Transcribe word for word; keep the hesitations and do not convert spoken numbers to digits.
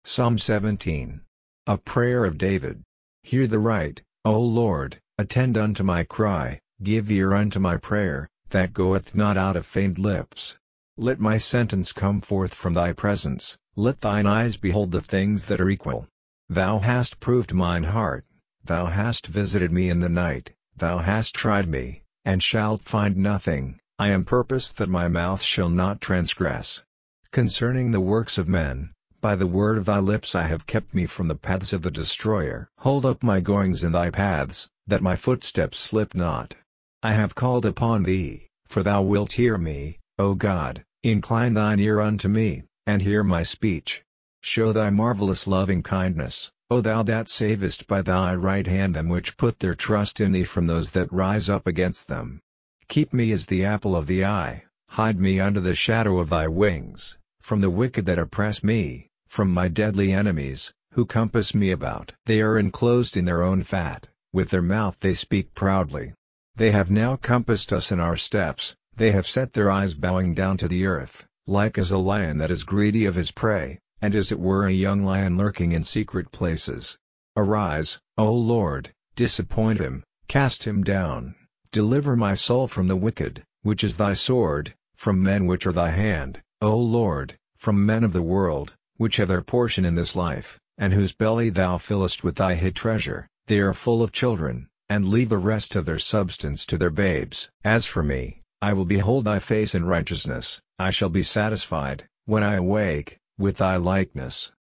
Psalm seventeen. A prayer of David. Hear the right, O Lord, attend unto my cry, give ear unto my prayer, that goeth not out of feigned lips. Let my sentence come forth from thy presence, let thine eyes behold the things that are equal. Thou hast proved mine heart, thou hast visited me in the night, thou hast tried me, and shalt find nothing. I am purposed that my mouth shall not transgress. Concerning the works of men, by the word of thy lips I have kept me from the paths of the destroyer. Hold up my goings in thy paths, that my footsteps slip not. I have called upon thee, for thou wilt hear me, O God. Incline thine ear unto me, and hear my speech. Show thy marvelous loving kindness, O thou that savest by thy right hand them which put their trust in thee from those that rise up against them. Keep me as the apple of the eye, hide me under the shadow of thy wings, from the wicked that oppress me, from my deadly enemies, who compass me about. They are enclosed in their own fat, with their mouth they speak proudly. They have now compassed us in our steps, they have set their eyes bowing down to the earth, like as a lion that is greedy of his prey, and as it were a young lion lurking in secret places. Arise, O Lord, disappoint him, cast him down, deliver my soul from the wicked, which is thy sword, from men which are thy hand, O Lord, from men of the world, which have their portion in this life, and whose belly thou fillest with thy hid treasure. They are full of children, and leave the rest of their substance to their babes. As for me, I will behold thy face in righteousness, I shall be satisfied, when I awake, with thy likeness.